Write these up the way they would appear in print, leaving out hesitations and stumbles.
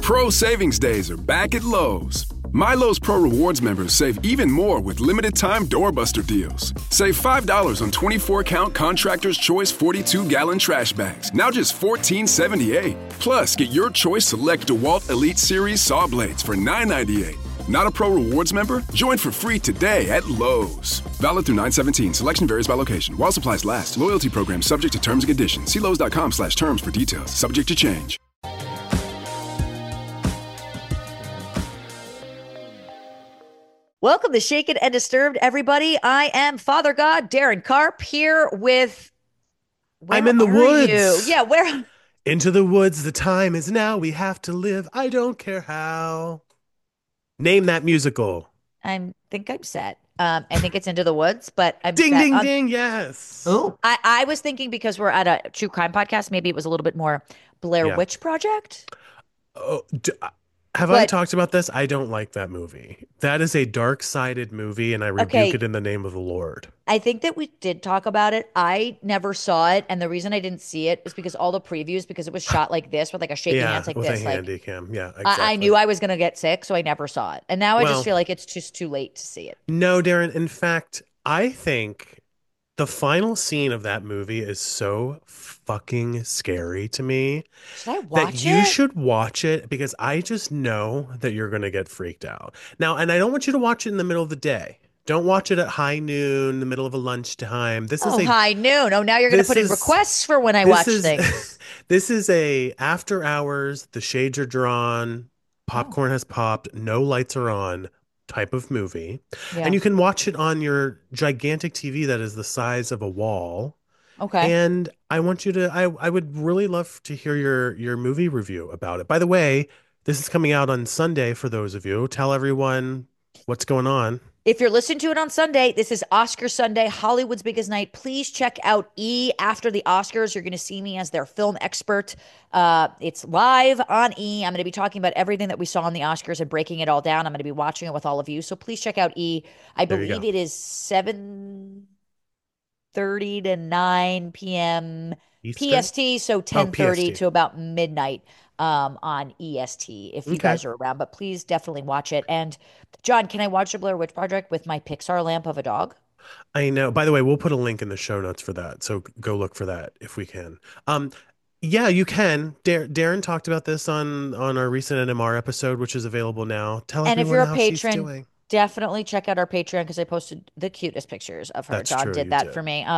Pro Savings Days are back at Lowe's. My Lowe's Pro Rewards members save even more with limited-time doorbuster deals. Save $5 on 24-count Contractor's Choice 42-gallon trash bags, now just $14.78. Plus, get your choice select DeWalt Elite Series saw blades for $9.98. Not a Pro Rewards member? Join for free today at Lowe's. Valid through 9/17. Selection varies by location. While supplies last. Loyalty program subject to terms and conditions. See Lowes.com/terms for details. Subject to change. Welcome to Shaken and Disturbed, everybody. I am Father God, Darren Karp, here with... I'm in the woods. You? Yeah, where? Into the woods, the time is now. We have to live. I don't care how. Name that musical. I think I'm set. I think it's Into the Woods, but I'm Ding, set ding, on... ding, yes. Oh, I was thinking because we're at a true crime podcast, maybe it was a little bit more Blair Witch Project. Oh, have I talked about this? I don't like that movie. That is a dark-sided movie, and I rebuke it in the name of the Lord. I think that we did talk about it. I never saw it, and the reason I didn't see it is because all the previews, because it was shot like this with like a shaky hands like with this. a handy cam. Yeah, exactly. I knew I was going to get sick, so I never saw it. And now I just feel like it's just too late to see it. No, Darren. In fact, I think the final scene of that movie is so fucking scary to me. Should I watch that you should watch it because I just know that you're going to get freaked out. Now, and I don't want you to watch it in the middle of the day. Don't watch it at high noon, the middle of a lunchtime. This is high noon. Oh, now you're going to put in requests for when I watch things. This is a after hours, the shades are drawn, popcorn has popped, no lights are on type of movie. Yeah. And you can watch it on your gigantic TV that is the size of a wall. Okay. And I want you to, I would really love to hear your movie review about it. By the way, this is coming out on Sunday for those of you. Tell everyone what's going on. If you're listening to it on Sunday, this is Oscar Sunday, Hollywood's biggest night. Please check out E! After the Oscars. You're going to see me as their film expert. It's live on E! I'm going to be talking about everything that we saw on the Oscars and breaking it all down. I'm going to be watching it with all of you. So please check out E! I believe it is 7:30 to 9 p.m. Eastern? PST, so 10:30 to about midnight on EST if you guys are around. But please definitely watch it. And John, can I watch the Blair Witch Project with my Pixar lamp of a dog? I know. By the way, we'll put a link in the show notes for that. So go look for that if we can. Yeah, you can. Darren talked about this on our recent NMR episode, which is available now. Tell everyone if you're a how patron, she's doing. Definitely check out our Patreon because I posted the cutest pictures of her. That's John true, did that for me.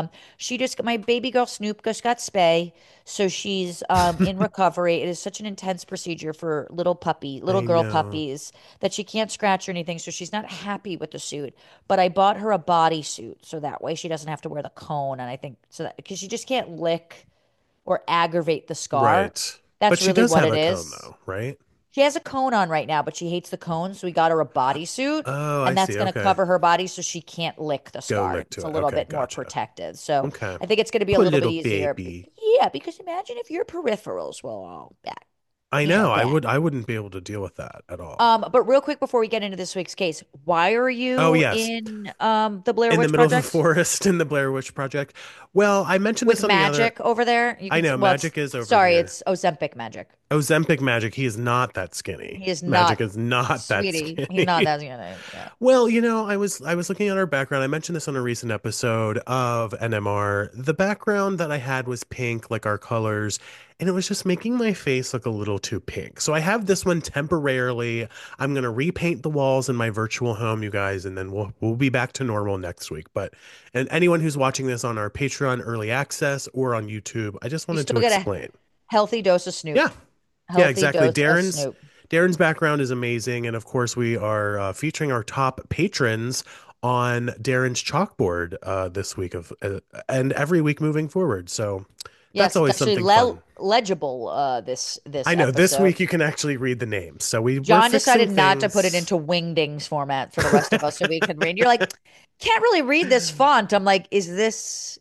My baby girl Snoop just got spay, so she's in recovery. It is such an intense procedure for little girl puppies that she can't scratch or anything, so she's not happy with the suit. But I bought her a body suit so that way she doesn't have to wear the cone, and I think so that because she just can't lick or aggravate the scar. Right. That's but really what it is. Cone, though, right? She has a cone on right now, but she hates the cone, so we got her a bodysuit, and that's going to cover her body so she can't lick the scar. It's a little bit more protected. So I think it's going to be a little bit easier. Baby. Yeah, because imagine if your peripherals were all back. I know. I wouldn't be able to deal with that at all. But real quick before we get into this week's case, why are you in the Blair Witch Project? In the middle of the forest in the Blair Witch Project. Well, I mentioned this on magic the other... over there. I know magic is over. Sorry, here. It's Ozempic magic. Ozempic magic. He is not that skinny. He is magic not. Is not sweetie, that skinny. He's not that skinny. Yeah. Well, I was looking at our background. I mentioned this on a recent episode of NMR. The background that I had was pink, like our colors. And it was just making my face look a little too pink. So I have this one temporarily. I'm going to repaint the walls in my virtual home, you guys, and then we'll be back to normal next week. And anyone who's watching this on our Patreon early access or on YouTube, I just wanted to explain. Healthy dose of Snoop. Yeah. Healthy exactly. Darren's background is amazing. And of course, we are featuring our top patrons on Darren's chalkboard this week and every week moving forward. So that's always something fun. Legible this I know episode. This week you can actually read the names. So John decided not to put it into wingdings format for the rest of us so we can read. You're like, can't really read this font. I'm like, is this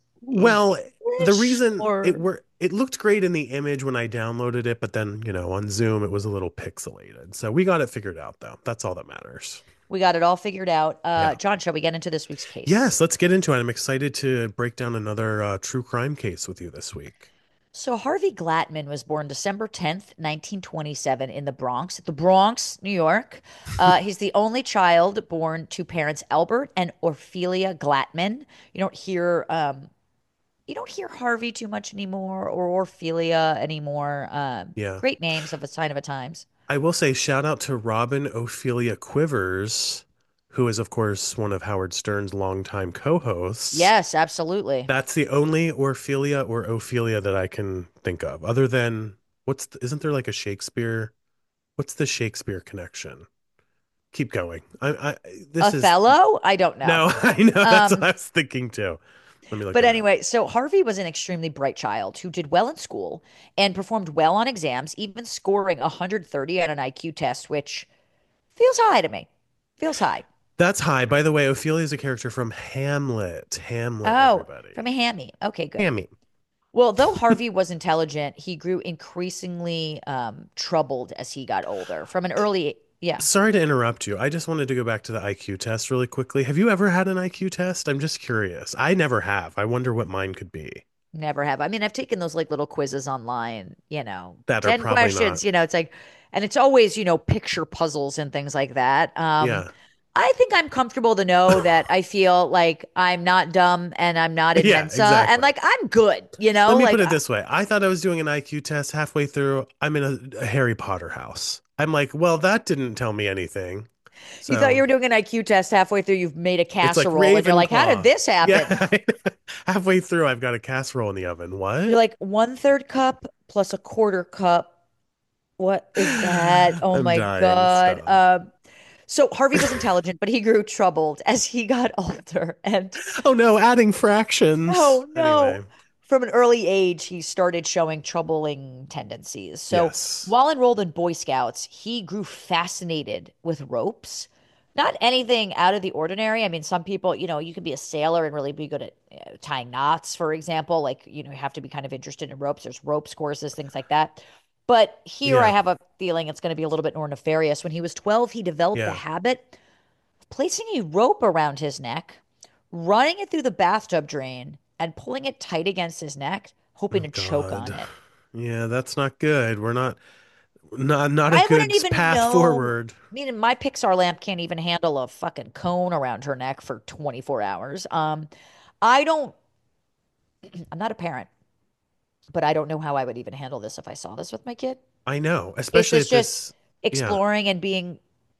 the reason it looked great in the image when I downloaded it, but then on Zoom it was a little pixelated. So we got it figured out though. That's all that matters. We got it all figured out. John, shall we get into this week's case? Yes, let's get into it. I'm excited to break down another true crime case with you this week. So Harvey Glattman was born December 10th, 1927 in the Bronx, New York. He's the only child born to parents Albert and Ophelia Glattman. You don't hear you don't hear Harvey too much anymore or Ophelia anymore. Yeah. Great names of a sign of a times. I will say shout out to Robin Ophelia Quivers, who is, of course, one of Howard Stern's longtime co-hosts. Yes, absolutely. That's the only Orphelia or Ophelia that I can think of, other than isn't there like a Shakespeare? What's the Shakespeare connection? Keep going. This is Othello? I don't know. no, I know that's what Um, I was thinking too. Let me look But it up. anyway, so Harvey was an extremely bright child who did well in school and performed well on exams, even scoring 130 on an IQ test, which feels high to me. Feels high. That's high. By the way, Ophelia is a character from Hamlet. Hamlet, Oh, everybody. from a hammy. Okay, good. Hammy. Well, though Harvey was intelligent, he grew increasingly troubled as he got older. From an early, yeah, Sorry to interrupt you. I just wanted to go back to the IQ test really quickly. Have you ever had an IQ test? I'm just curious. I never have. I wonder what mine could be. never have. I mean, I've taken those like little quizzes online, That are 10 probably questions, not. it's like, and it's always, picture puzzles and things like that. Yeah. I think I'm comfortable to know that I feel like I'm not dumb and I'm not in Yeah, Mensa and exactly. like I'm good, Let me put like it this way. I thought I was doing an IQ test halfway through. I'm in a Harry Potter house. I'm like, well, that didn't tell me anything. you thought you So were doing an IQ test halfway through, you've made a it's like casserole and you're like, how did Ravenclaw. this happen? Yeah. Halfway through, I've got a casserole in the oven. You're What? like 1/3 cup plus a quarter cup. What is that? Oh I'm my dying. God. Stop. So Harvey was intelligent, but he grew troubled as he got older. And Oh no, adding fractions. oh no. Anyway, From an early age, he started showing troubling tendencies. So yes. while enrolled in Boy Scouts, he grew fascinated with ropes. Not anything out of the ordinary. I mean, some people, you can be a sailor and really be good at tying knots, for example. Like, you have to be kind of interested in ropes. There's ropes courses, things like that. But here I Yeah. have a feeling it's going to be a little bit more nefarious. When he was 12, he developed the Yeah. habit of placing a rope around his neck, running it through the bathtub drain, and pulling it tight against his neck, hoping Oh to choke on God. it. Yeah, that's not good. We're not a I wouldn't good even path know. forward. I mean, my Pixar lamp can't even handle a fucking cone around her neck for 24 hours. I don't, I'm not a parent, but I don't know how I would even handle this if I saw this with my kid. I know, Is especially this at just this. Yeah. exploring and being,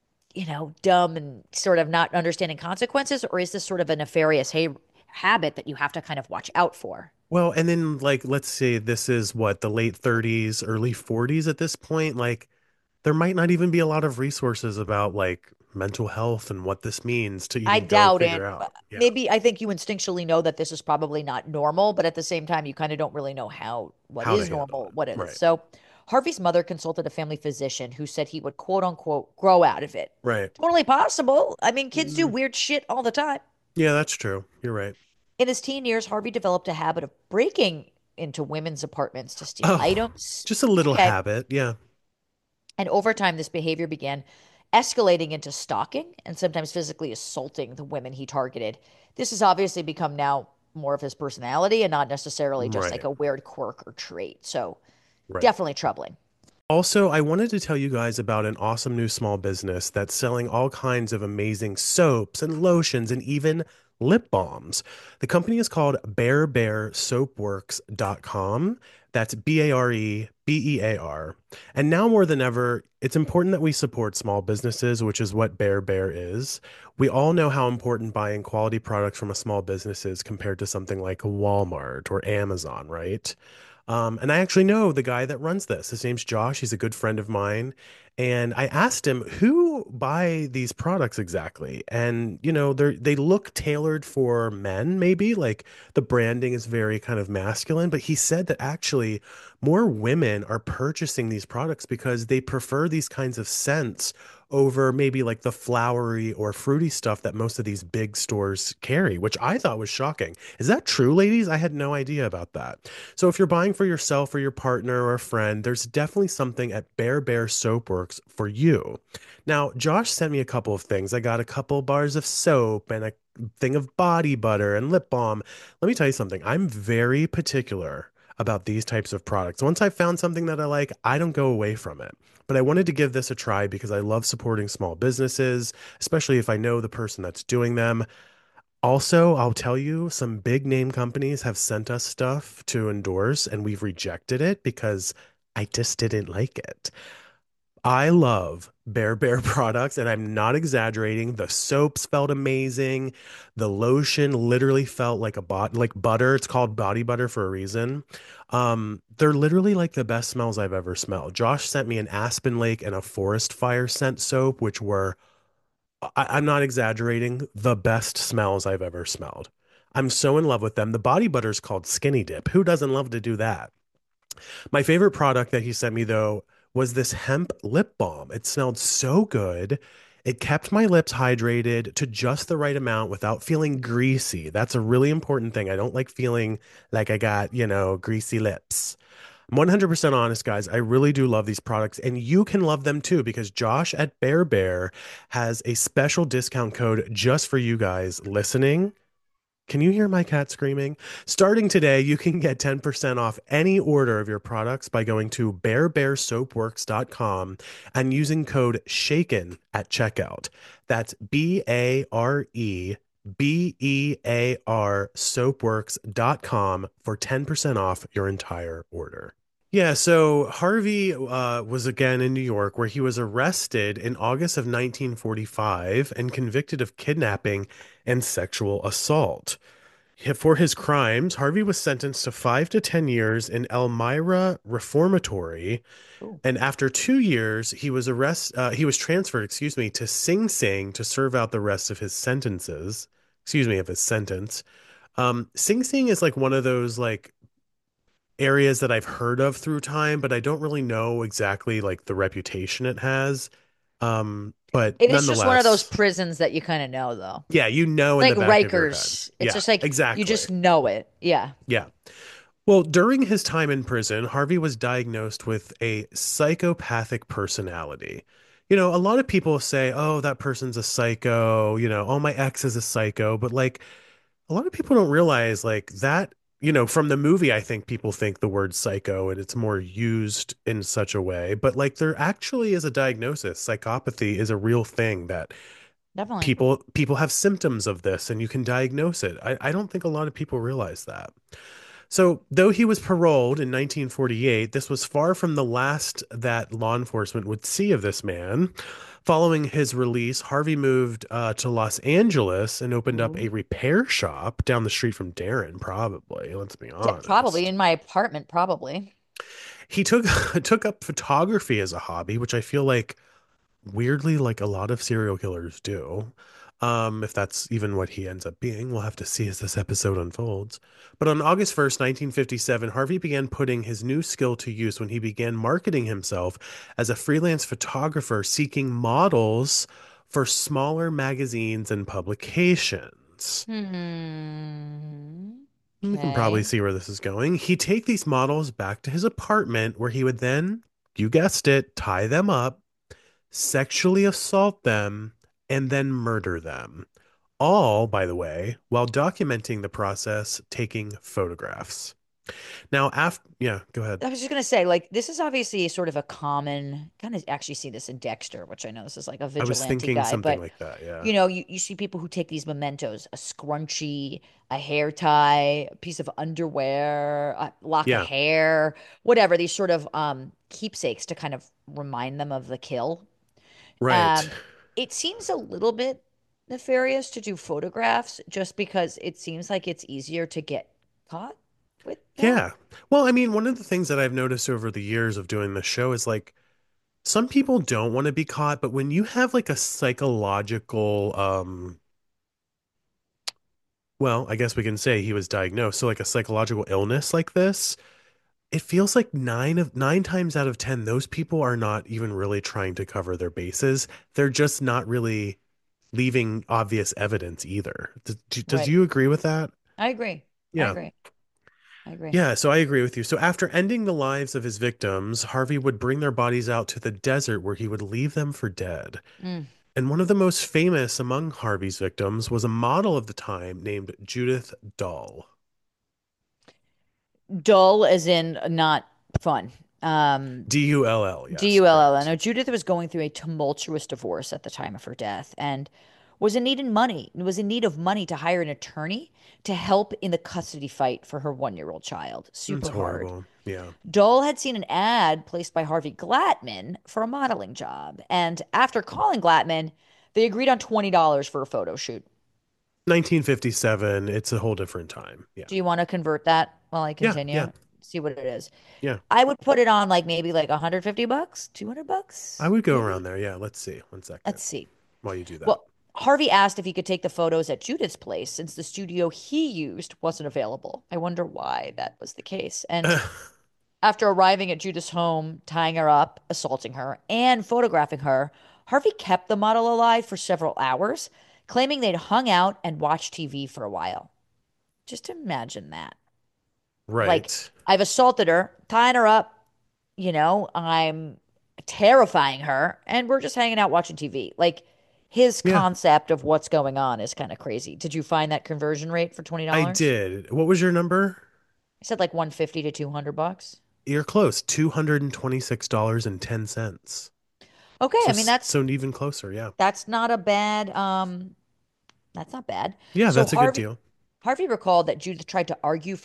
dumb and sort of not understanding consequences, or is this sort of a nefarious habit that you have to kind of watch out for? Well, and then like let's say this is what the late 30s, early 40s at this point, like there might not even be a lot of resources about like mental health and what this means to I even go doubt figure it. out. Yeah. Maybe I think you instinctually know that this is probably not normal, but at the same time, you kind of don't really know what How to is handle normal, it. what it is. Right. So Harvey's mother consulted a family physician who said he would quote unquote grow out of it. Right. Totally possible. I mean, kids do Mm, weird shit all the time. yeah, that's true. You're right. In his teen years, Harvey developed a habit of breaking into women's apartments to steal Oh, items. just a little Okay. habit. Yeah. And over time, this behavior began escalating into stalking and sometimes physically assaulting the women he targeted. This has obviously become now more of his personality and not necessarily just like Right. a weird quirk or trait. So Right. definitely troubling. Also, I wanted to tell you guys about an awesome new small business that's selling all kinds of amazing soaps and lotions and even lip balms. The company is called barebearsoapworks.com. That's Barebear. And now more than ever, it's important that we support small businesses, which is what Bear Bear is. We all know how important buying quality products from a small business is compared to something like Walmart or Amazon, right? And I actually know the guy that runs this. His name's Josh. He's a good friend of mine. And I asked him who buy these products exactly. And they look tailored for men, maybe like the branding is very kind of masculine. But he said that actually more women are purchasing these products because they prefer these kinds of scents over maybe like the flowery or fruity stuff that most of these big stores carry, which I thought was shocking. Is that true, ladies? I had no idea about that. So if you're buying for yourself or your partner or a friend, there's definitely something at Bear Bear Soapworks for you. Now, Josh sent me a couple of things. I got a couple bars of soap and a thing of body butter and lip balm. Let me tell you something. I'm very particular about these types of products. Once I've found something that I like, I don't go away from it. But I wanted to give this a try because I love supporting small businesses, especially if I know the person that's doing them. Also, I'll tell you, some big name companies have sent us stuff to endorse, and we've rejected it because I just didn't like it. I love Bear products, and I'm not exaggerating. The soaps felt amazing. The lotion literally felt like like butter. It's called body butter for a reason. They're literally like the best smells I've ever smelled. Josh sent me an Aspen Lake and a Forest Fire scent soap, which were, I'm not exaggerating, the best smells I've ever smelled. I'm so in love with them. The body butter is called Skinny Dip. Who doesn't love to do that? My favorite product that he sent me though was this hemp lip balm. It smelled so good. It kept my lips hydrated to just the right amount without feeling greasy. That's a really important thing. I don't like feeling like I got, greasy lips. I'm 100% honest, guys. I really do love these products, and you can love them too because Josh at Bear has a special discount code just for you guys listening. Can you hear my cat screaming? Starting today, you can get 10% off any order of your products by going to bearbearsoapworks.com and using code SHAKEN at checkout. That's BAREBEAR soapworks.com for 10% off your entire order. Yeah, so Harvey was again in New York where he was arrested in August of 1945 and convicted of kidnapping and sexual assault. For his crimes, Harvey was sentenced to 5 to 10 years in Elmira Reformatory, Ooh. and after 2 years, he was transferred, excuse me, to Sing Sing to serve out the rest of his sentences. Excuse me, of his sentence. Sing Sing is like one of those like areas that I've heard of through time, but I don't really know exactly like the reputation it has. But It is just one of those nonetheless, prisons that you kind of know, though. yeah, in Like the back of your head. Rikers. It's Yeah, just like you exactly. just know it. Yeah. Yeah. Well, during his time in prison, Harvey was diagnosed with a psychopathic personality. A lot of people say, oh, that person's a psycho, oh, my ex is a psycho. But like, a lot of people don't realize like that, from the movie, I think people think the word psycho and it's more used in such a way. But like, there actually is a diagnosis. Psychopathy is a real thing that Definitely. people have symptoms of this and you can diagnose it. I don't think a lot of people realize that. So, though he was paroled in 1948, this was far from the last that law enforcement would see of this man. Following his release, Harvey moved to Los Angeles and opened up a Ooh. repair shop down the street from Darren, probably. Let's be Probably honest. in my apartment, probably. He took took up photography as a hobby, which I feel like weirdly like a lot of serial killers do. If that's even what he ends up being, we'll have to see as this episode unfolds. But on August 1st, 1957, Harvey began putting his new skill to use when he began marketing himself as a freelance photographer seeking models for smaller magazines and publications. Hmm. You can probably Okay. see where this is going. He'd take these models back to his apartment where he would then, you guessed it, tie them up, sexually assault them, and then murder them. All, by the way, while documenting the process, taking photographs. Now, yeah, go ahead. I was just gonna say, like, this is obviously sort of a common kind of actually see this in Dexter, which I know this is like a I was vigilante thinking guy, something but like that. Yeah. you see people who take these mementos, a scrunchie, a hair tie, a piece of underwear, a lock of Yeah. hair, whatever, these sort of keepsakes to kind of remind them of the kill. Right. Um, it seems a little bit nefarious to do photographs just because it seems like it's easier to get caught with that. Yeah. Well, I mean, one of the things that I've noticed over the years of doing the show is like some people don't want to be caught, but when you have like a psychological, well, I guess we can say he was diagnosed. So like a psychological illness like this, it feels like nine times out of 10, those people are not even really trying to cover their bases. They're just not really leaving obvious evidence either. Does Right. you agree with that? I agree. I Yeah. agree. I agree. Yeah, so I agree with you. So after ending the lives of his victims, Harvey would bring their bodies out to the desert where he would leave them for dead. Mm. And one of the most famous among Harvey's victims was a model of the time named Judith Dull. Dull as in not fun. Um, Dull, yes, Dull. correct. Now, Judith was going through a tumultuous divorce at the time of her death and was in need of money to hire an attorney to help in the custody fight for her 1-year-old child. It's Super hard. horrible. Yeah. Dole had seen an ad placed by Harvey Glatman for a modeling job, and after calling Glatman, they agreed on $20 for a photo shoot. 1957, it's a whole different time. Yeah. Do you want to convert that while I Yeah, yeah, continue? See what it is. yeah. I would put it on like maybe like $150, I $200, would go around maybe. there. Yeah, let's see. One second Let's see. while you do that. Well, Harvey asked if he could take the photos at Judith's place since the studio he used wasn't available. I wonder why that was the case. And after arriving at Judith's home, tying her up, assaulting her, and photographing her, Harvey kept the model alive for several hours, claiming they'd hung out and watched TV for a while. Just imagine that. Like, Right. I've assaulted her, tying her up, I'm terrifying her, and we're just hanging out watching TV. Like, his Yeah, concept of what's going on is kind of crazy. Did you find that conversion rate for I $20? did. What was your number? I said like 150 to $200. You're close. $226.10. Okay, So I mean so even closer, yeah. that's not a bad that's not bad. Yeah, So that's a good deal. Harvey recalled that Judith tried to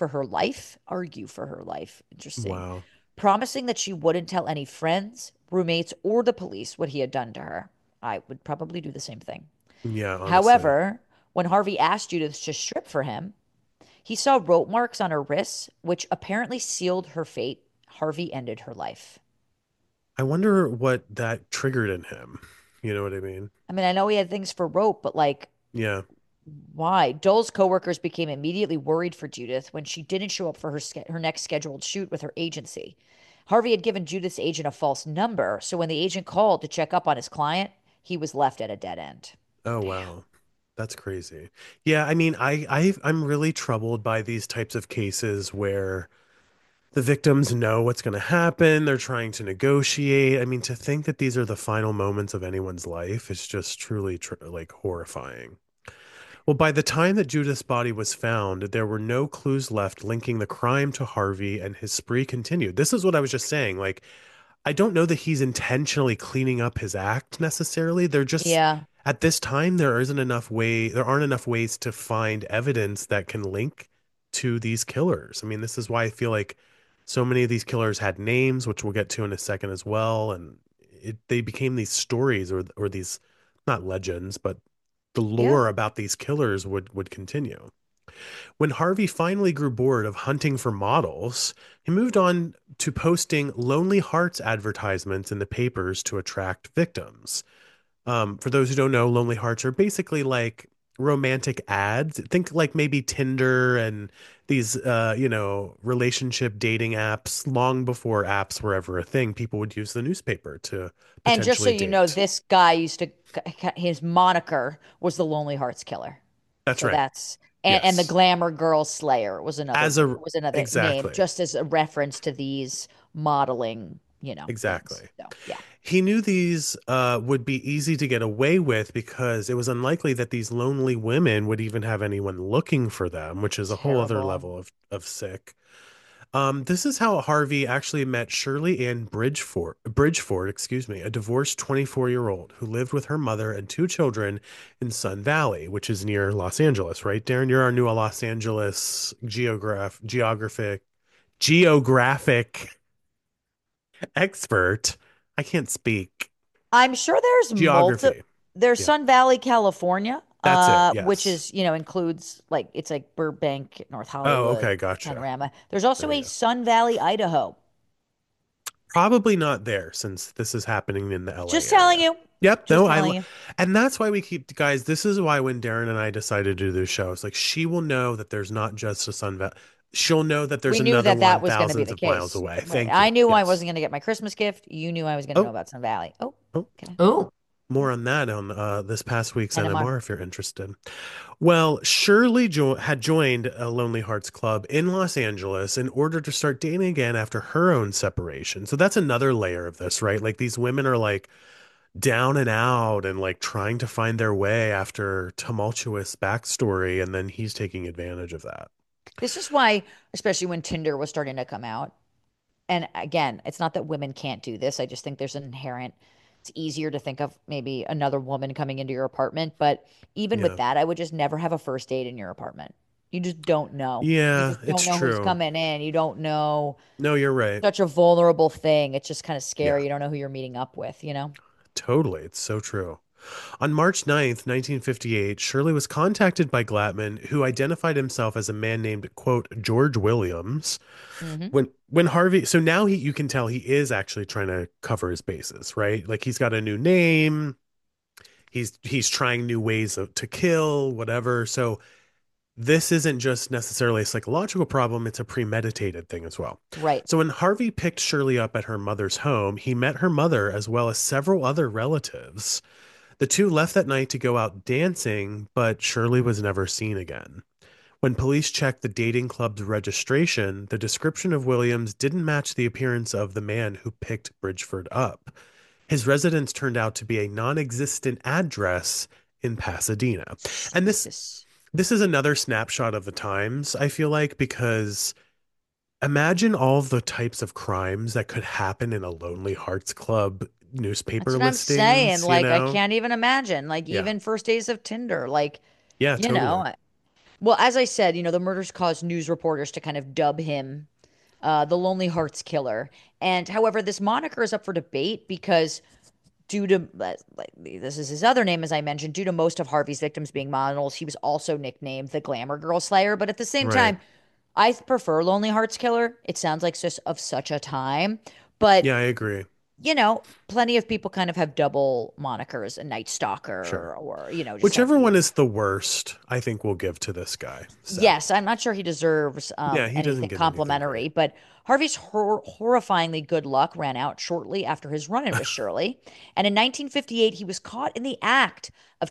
argue for her life. Interesting. Wow. Promising that she wouldn't tell any friends, roommates, or the police what he had done to her. I would probably do the same thing. Yeah, honestly. However, when Harvey asked Judith to strip for him, he saw rope marks on her wrists, which apparently sealed her fate. Harvey ended her life. I wonder what that triggered in him. You know what I mean? I mean, I know he had things for rope, but like, Yeah. why? Dole's coworkers became immediately worried for Judith when she didn't show up for her next scheduled shoot with her agency. Harvey had given Judith's agent a false number, so when the agent called to check up on his client, he was left at a dead end. Oh, wow. That's crazy. Yeah, I mean, I'm really troubled by these types of cases where the victims know what's going to happen. They're trying to negotiate. I mean, to think that these are the final moments of anyone's life is just truly like horrifying. Well, by the time that Judith's body was found, there were no clues left linking the crime to Harvey, and his spree continued. This is what I was just saying. Like, I don't know that he's intentionally cleaning up his act necessarily. They're just Yeah. at this time there aren't enough ways to find evidence that can link to these killers. I mean, this is why I feel like so many of these killers had names, which we'll get to in a second as well, and they became these stories or these not legends, but the Yeah. lore about these killers would continue. When Harvey finally grew bored of hunting for models, he moved on to posting Lonely Hearts advertisements in the papers to attract victims. For those who don't know, Lonely Hearts are basically like romantic ads. Think like maybe Tinder and these, relationship dating apps. Long before apps were ever a thing, people would use the newspaper to And just so potentially you know, date. this guy his moniker was the Lonely Hearts Killer. That's So right. that's and the Yes. Glamour Girl Slayer As a was another name, exactly. just as a reference to these modeling, things. Exactly. So yeah, He knew these would be easy to get away with because it was unlikely that these lonely women would even have anyone looking for them, which is a whole other terrible. level of sick. This is how Harvey actually met Shirley Ann Bridgeford, excuse me, a divorced 24-year-old who lived with her mother and two children in Sun Valley, which is near Los Angeles, right? Darren, you're our new Los Angeles geographic expert. I can't speak. I'm sure Geography. there's Yeah. Sun Valley, California, That's it. which Yes. is, includes like it's like Burbank, North Oh, Hollywood, okay. Gotcha. Panorama. There's also There you a go. Sun Valley, Idaho. Probably not there since this is happening in the LA Just telling area. you. Yep. Just No, telling you. and that's why we keep, guys, this is why when Darren and I decided to do this show, it's like she will know that there's not just a Sun Valley. She'll know that there's We knew another that one that was going to be thousands the of miles case. away. Right. Thank I you. knew I Yes. wasn't going to get my Christmas gift. You knew I was going to know Oh, about Sun Valley. Oh, oh, okay. Oh, more on that on this past week's NMR. NMR if you're interested. Well, Shirley had joined a Lonely Hearts Club in Los Angeles in order to start dating again after her own separation. So that's another layer of this, right? Like these women are like down and out and like trying to find their way after tumultuous backstory, and then he's taking advantage of that. This is why, especially when Tinder was starting to come out, and again, it's not that women can't do this. I just think there's an inherent, it's easier to think of maybe another woman coming into your apartment. But even with Yeah. that, I would just never have a first date in your apartment. You just don't know. You Yeah, just it's don't know who's true. coming in. You don't know. No, you're right. Such a vulnerable thing. It's just kind of Yeah, scary. You don't know who you're meeting up with, you know? totally. It's so true. On March 9th, 1958, Shirley was contacted by Glatman, who identified himself as a man named, quote, George Williams. Hmm. When Harvey, so now you can tell he is actually trying to cover his bases, right? Like he's got a new name, he's trying new ways to kill, whatever. So this isn't just necessarily a psychological problem, it's a premeditated thing as well. Right. So when Harvey picked Shirley up at her mother's home, he met her mother as well as several other relatives. The two left that night to go out dancing, but Shirley was never seen again. When police checked the dating club's registration, the description of Williams didn't match the appearance of the man who picked Bridgeford up. His residence turned out to be a non-existent address in Pasadena. And Jesus. this is another snapshot of the times, I feel like, because imagine all the types of crimes that could happen in a Lonely Hearts Club That's newspaper what I'm saying. listings, you Like, I know? can't even imagine. Like, Yeah. even first days of Tinder. Like, Yeah, you totally. know, well, as I said, the murders caused news reporters to kind of dub him the Lonely Hearts Killer. And however, this moniker is up for debate because due to like this is his other name, as I mentioned, due to most of Harvey's victims being models, he was also nicknamed the Glamour Girl Slayer. But at the same Right. time, I prefer Lonely Hearts Killer. It sounds like just of such a time, but Yeah, I agree. plenty of people kind of have double monikers, a Night Sure. Stalker, or just have Whichever one is the worst, I think we'll give to this guy. So, Yes, I'm not sure he deserves yeah, he doesn't anything get anything complimentary, great. but Harvey's horrifyingly good luck ran out shortly after his run-in with Shirley, and in 1958 he was caught in the act of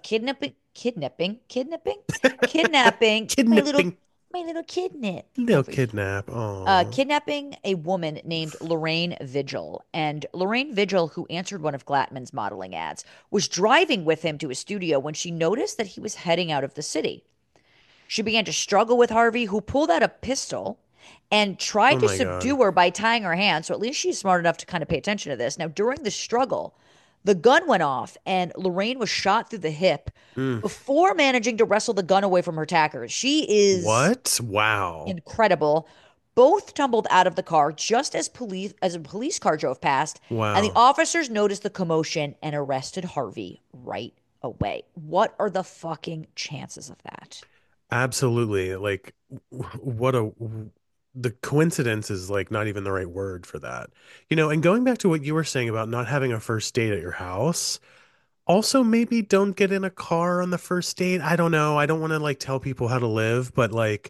kidnapping Kidnapping. my little kidnap Little over here. kidnap. Oh. Kidnapping a woman named Lorraine Vigil. And Lorraine Vigil, who answered one of Glatman's modeling ads, was driving with him to his studio when she noticed that he was heading out of the city. She began to struggle with Harvey, who pulled out a pistol and Oh tried to my God. subdue her by tying her hands. So at least she's smart enough to kind of pay attention to this. Now, during the struggle, the gun went off and Lorraine was shot through the hip Mm. before managing to wrestle the gun away from her attackers. She is What? Wow. incredible. Both tumbled out of the car just as a police car drove past, and the Wow. officers noticed the commotion and arrested Harvey right away. What are the fucking chances of that? Absolutely. Like, what a. The coincidence is like not even the right word for that. And going back to what you were saying about not having a first date at your house, also maybe don't get in a car on the first date. I don't know. I don't want to like tell people how to live, but like,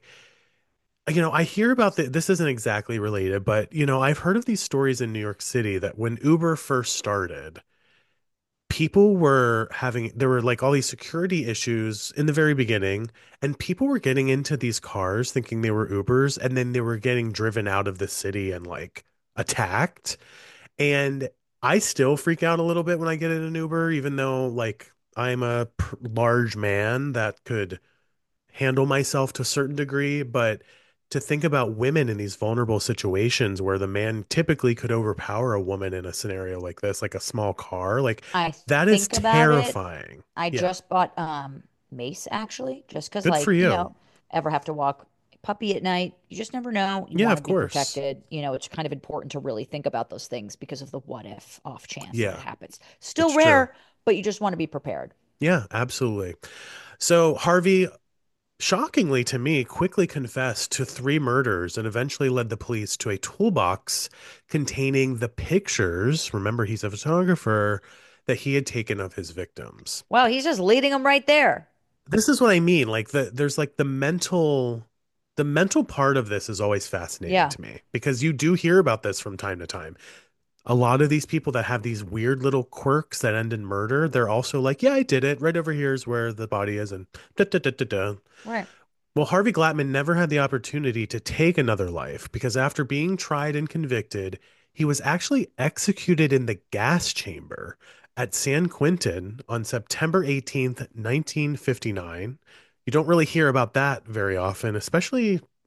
I hear about this isn't exactly related, but I've heard of these stories in New York City that when Uber first started, people were having there were like all these security issues in the very beginning, and people were getting into these cars thinking they were Ubers, and then they were getting driven out of the city and like attacked. And I still freak out a little bit when I get in an Uber, even though like I'm a large man that could handle myself to a certain degree, but to think about women in these vulnerable situations where the man typically could overpower a woman in a scenario like this, like a small car, like I that is think about it. terrifying. I Yeah. just bought Mace actually, just because Good for you. ever have to walk a puppy at night. You just never know. You Yeah, want of to be course. protected. It's kind of important to really think about those things because of the what if off chance that it Yeah, happens. it's Still true. rare, but you just want to be prepared. Yeah, absolutely. So Harvey, shockingly to me, quickly confessed to three murders and eventually led the police to a toolbox containing the pictures. Remember, he's a photographer that he had taken of his victims. Well, he's just leading them right there. This is what I mean. Like there's like the mental part of this is always fascinating Yeah. to me because you do hear about this from time to time. A lot of these people that have these weird little quirks that end in murder, they're also like, yeah, I did it. Right over here is where the body is, and da da da da da. Right. Well, Harvey Glatman never had the opportunity to take another life because after being tried and convicted, he was actually executed in the gas chamber at San Quentin on September 18th, 1959. You don't really hear about that very often, especially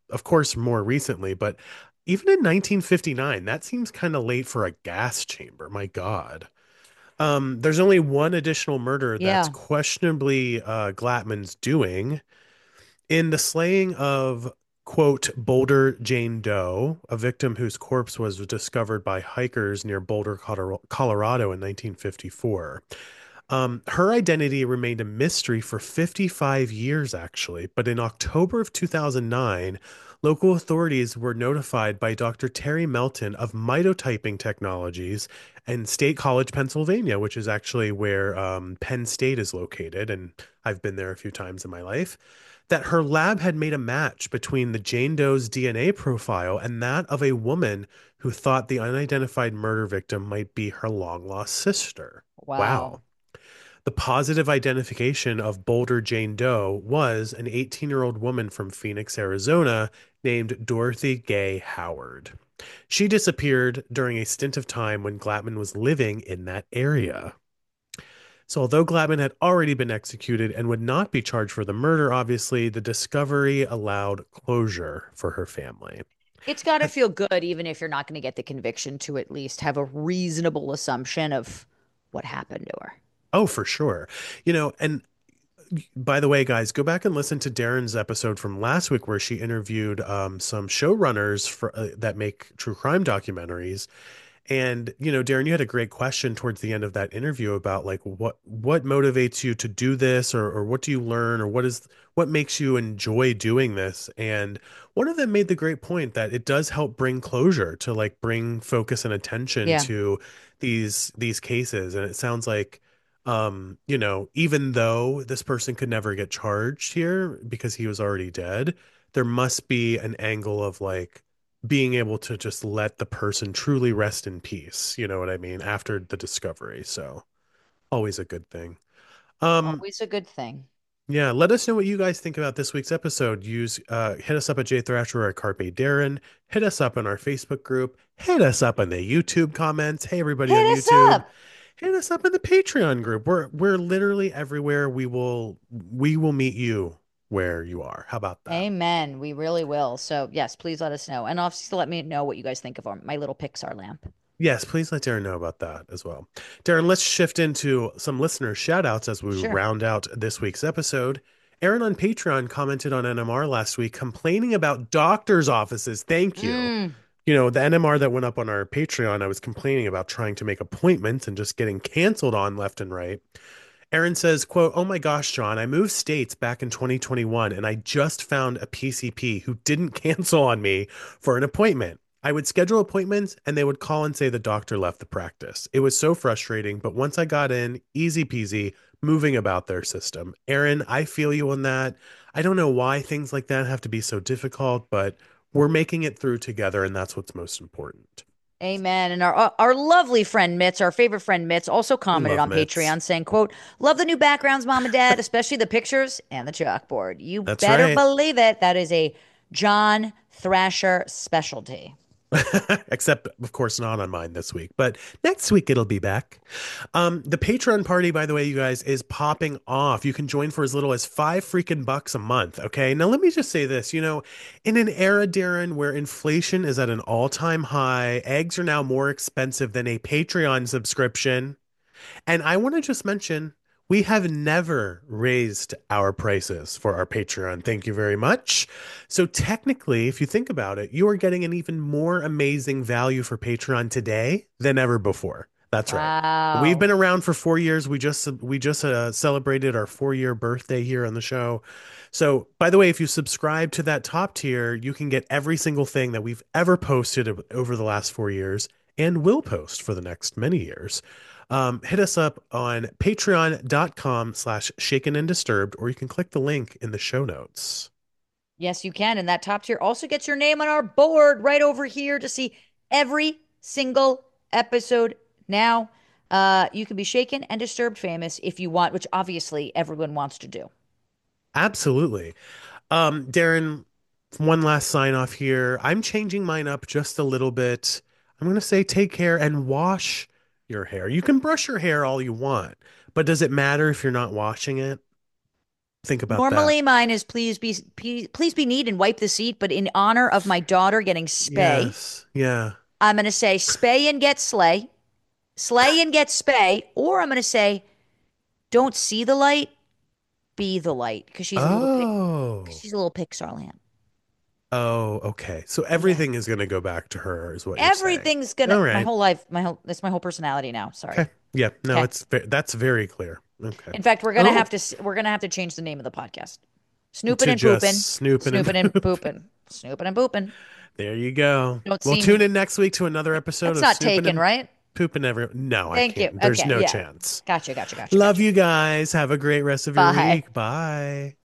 of course, more recently, but even in 1959, that seems kind of late for a gas chamber. My God. There's only one additional murder that's Yeah. questionably Glatman's doing. In the slaying of, quote, Boulder Jane Doe, a victim whose corpse was discovered by hikers near Boulder, Colorado in 1954. Her identity remained a mystery for 55 years, actually, but in October of 2009, local authorities were notified by Dr. Terry Melton of mitotyping technologies in State College, Pennsylvania, which is actually where Penn State is located, and I've been there a few times in my life, that her lab had made a match between the Jane Doe's DNA profile and that of a woman who thought the unidentified murder victim might be her long lost sister. Wow. Wow. The positive identification of Boulder Jane Doe was an 18-year-old woman from Phoenix, Arizona, named Dorothy Gay Howard. She disappeared during a stint of time when Glatman was living in that area. So, although Glatman had already been executed and would not be charged for the murder, obviously, the discovery allowed closure for her family. It's got to feel good, even if you're not going to get the conviction, to at least have a reasonable assumption of what happened to her. Oh, for sure. And by the way, guys, go back and listen to Darren's episode from last week where she interviewed some showrunners that make true crime documentaries. And, Darren, you had a great question towards the end of that interview about like what motivates you to do this, or what do you learn, or what makes you enjoy doing this? And one of them made the great point that it does help bring closure, to like bring focus and attention Yeah. to these cases. And it sounds like even though this person could never get charged here because he was already dead, there must be an angle of like being able to just let the person truly rest in peace. You know what I mean? After the discovery. So always a good thing. Um, Always a good thing. yeah, let us know what you guys think about this week's episode. Hit us up at Jay Thrasher or at Carpe Darren. Hit us up in our Facebook group. Hit us up in the YouTube comments. Hey, everybody Hit on us YouTube. up. Hit us up in the Patreon group. We're literally everywhere. We will meet you where you are. How about that? Amen. We really will. So, yes, please let us know. And also let me know what you guys think of my little Pixar lamp. Yes, please let Darren know about that as well. Darren, let's shift into some listener shout outs as we Sure. round out this week's episode. Aaron on Patreon commented on NMR last week complaining about doctor's offices. Thank you. Mm. The NMR that went up on our Patreon, I was complaining about trying to make appointments and just getting canceled on left and right. Aaron says, quote, "Oh my gosh, John, I moved states back in 2021 and I just found a PCP who didn't cancel on me for an appointment. I would schedule appointments and they would call and say the doctor left the practice. It was so frustrating, but once I got in, easy peasy, moving about their system. Aaron, I feel you on that. I don't know why things like that have to be so difficult, but we're making it through together, and that's what's most important." Amen. And our lovely friend Mitz, our favorite friend Mitz, also We commented love on Mitts. Patreon saying, quote, love the new backgrounds, mom and dad, especially the pictures and the chalkboard. You That's better right. believe it. That is a John Thrasher specialty. Except, of course, not on mine this week, but next week it'll be back. The Patreon party, by the way, you guys, is popping off. You can join for as little as $5 a month. Okay. Now, let me just say this, in an era, Darren, where inflation is at an all-time high, eggs are now more expensive than a Patreon subscription. And I want to just mention, we have never raised our prices for our Patreon. Thank you very much. So technically, if you think about it, you are getting an even more amazing value for Patreon today than ever before. That's right. We've Wow. been around for 4 years. We just celebrated our 4-year birthday here on the show. So, by the way, if you subscribe to that top tier, you can get every single thing that we've ever posted over the last 4 years and will post for the next many years. Hit us up on patreon.com/shaken and disturbed, or you can click the link in the show notes. Yes, you can. And that top tier also gets your name on our board right over here to see every single episode now. You can be shaken and disturbed famous if you want, which obviously everyone wants to do. Absolutely. Darren, one last sign off here. I'm changing mine up just a little bit. I'm going to say take care and wash your hair. You can brush your hair all you want, but does it matter if you're not washing it? Think about that. Normally, mine is please be neat and wipe the seat, but in honor of my daughter getting spay, Yes. Yeah. I'm going to say spay and get slay, slay and get spay, or I'm going to say don't see the light, be the light, because Oh. she's a little Pixar lamb. Oh, okay. So Yeah. everything is going to go back to her, is what you're saying. Everything's gonna All my right. whole life, that's my whole personality now. Sorry. Okay. Yeah. No, Okay. that's very clear. Okay. In fact, Oh, we're gonna have to change the name of the podcast. Snooping to and just pooping. snooping and Snooping and pooping. Snooping and pooping. there you go. Don't Well, see tune me. in next week to another episode That's of not Snooping taken, and right? Pooping every. No, I Thank you. can't. There's Okay, no yeah. chance. Gotcha, gotcha, gotcha, Love gotcha. you guys. Have a great rest of your Bye. week. Bye.